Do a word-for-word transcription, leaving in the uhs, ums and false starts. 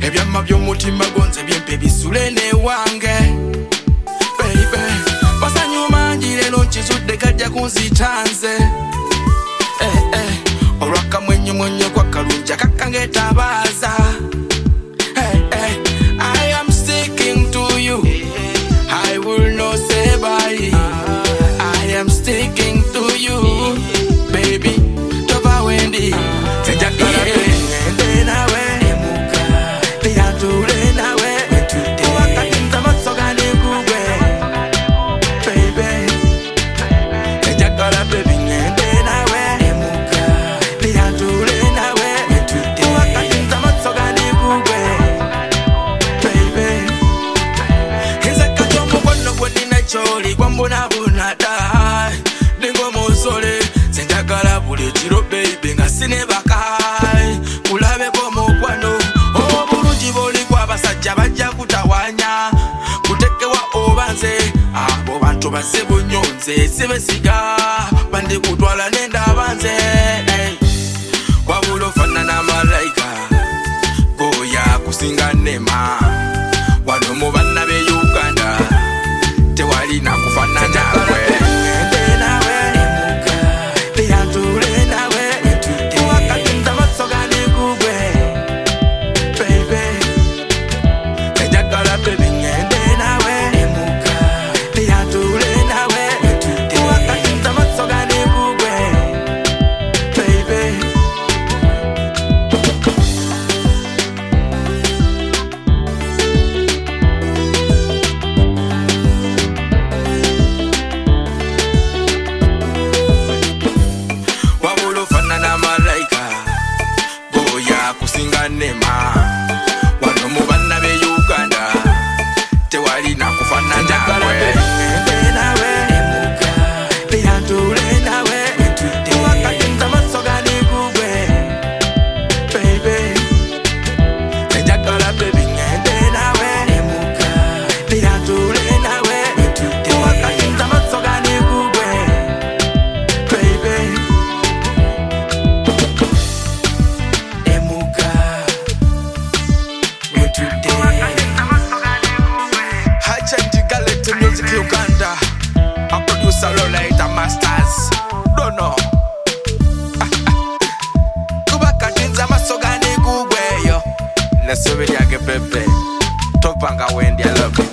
ebyama by'omutima gonze byempe bisule ne wange baby masanyu mangi lero nkizudde kajja kunzitanze eh eh olwakamwenyu mwenyu kwa kalunja kakangeetabaza hey hey I am sticking to you I will not say bye I am sticking to you baby toba wendi senjakala ngende nawe emuka liyatule nawe wakati ntamatsoga nikugwe baby senjakala baby ngende nawe emuka liyatule nawe wakati ntamatsoga nikugwe baby inzakato mukono gwedina choli gwambona bunada ningo musole senjakala buli kiro baby nga sinebakai kulabeko mukwano obulungi boli kw'abasajja bajja kutawanya kutekewa obanze abo bantu baze bunyonze sibesiga bandi kutwala nenda abanze hey. Wabula ofaanana malayika goya kusinga nema wano mu banna be Uganda tewali nakufaanana nawe kusinga nema wano mu banna be Uganda tewali nakufaanana nawe nawe emuka liyatule nawe wakati ntamatsoga nikugwe baby senjakala baby ngende nawe emuka liyatule nawe wakati ntamatsoga nikugwe baby Uganda, a producer Lolaita Masters. Don't know. Kubakatinza masogani kugweyo. Nasubiri yake pepe. Topanga wendi I love you.